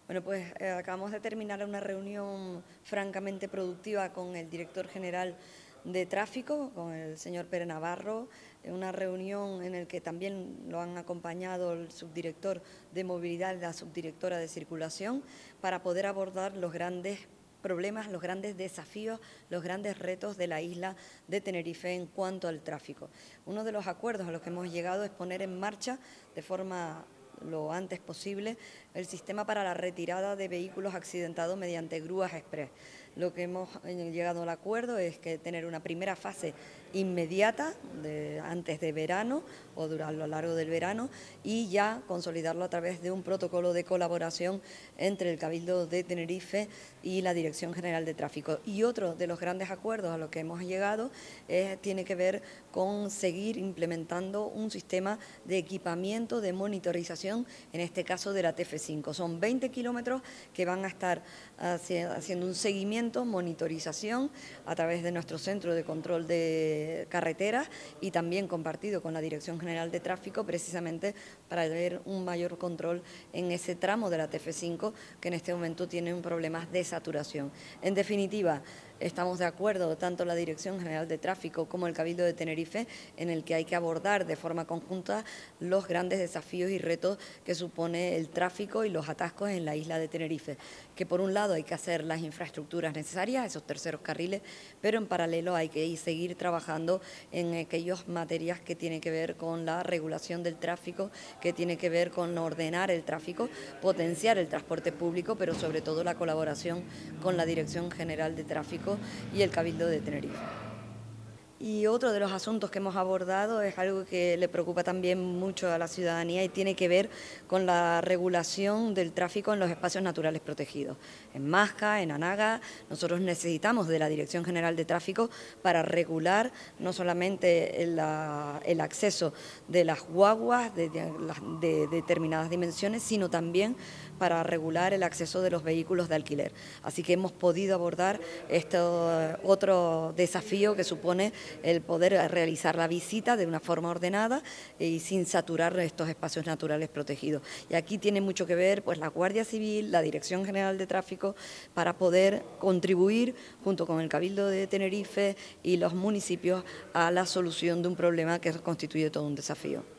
Bueno, pues acabamos de terminar una reunión francamente productiva con el director general de tráfico, con el señor Pere Navarro, una reunión en la que también lo han acompañado el subdirector de movilidad y la subdirectora de circulación, para poder abordar los grandes problemas, los grandes desafíos, los grandes retos de la isla de Tenerife en cuanto al tráfico. Uno de los acuerdos a los que hemos llegado es poner en marcha de forma lo antes posible el sistema para la retirada de vehículos accidentados mediante grúas express. Lo que hemos llegado al acuerdo es que tener una primera fase inmediata, antes de verano o a lo largo del verano, y ya consolidarlo a través de un protocolo de colaboración entre el Cabildo de Tenerife y la Dirección General de Tráfico. Y otro de los grandes acuerdos a los que hemos llegado tiene que ver con seguir implementando un sistema de equipamiento, de monitorización, en este caso de la TF5. Son 20 kilómetros que van a estar haciendo un seguimiento, monitorización a través de nuestro centro de control de carreteras y también compartido con la Dirección General de Tráfico, precisamente para ver un mayor control en ese tramo de la TF5 que en este momento tiene un problema de saturación. En definitiva, estamos de acuerdo, tanto la Dirección General de Tráfico como el Cabildo de Tenerife, en el que hay que abordar de forma conjunta los grandes desafíos y retos que supone el tráfico y los atascos en la isla de Tenerife. Que por un lado hay que hacer las infraestructuras necesarias, esos terceros carriles, pero en paralelo hay que seguir trabajando en aquellas materias que tienen que ver con la regulación del tráfico, que tiene que ver con ordenar el tráfico, potenciar el transporte público, pero sobre todo la colaboración con la Dirección General de Tráfico y el Cabildo de Tenerife. Y otro de los asuntos que hemos abordado es algo que le preocupa también mucho a la ciudadanía y tiene que ver con la regulación del tráfico en los espacios naturales protegidos. En Masca, en Anaga, nosotros necesitamos de la Dirección General de Tráfico para regular no solamente el acceso de las guaguas de determinadas dimensiones, sino también para regular el acceso de los vehículos de alquiler. Así que hemos podido abordar otro desafío que supone el poder realizar la visita de una forma ordenada y sin saturar estos espacios naturales protegidos. Y aquí tiene mucho que ver pues la Guardia Civil, la Dirección General de Tráfico, para poder contribuir junto con el Cabildo de Tenerife y los municipios a la solución de un problema que constituye todo un desafío.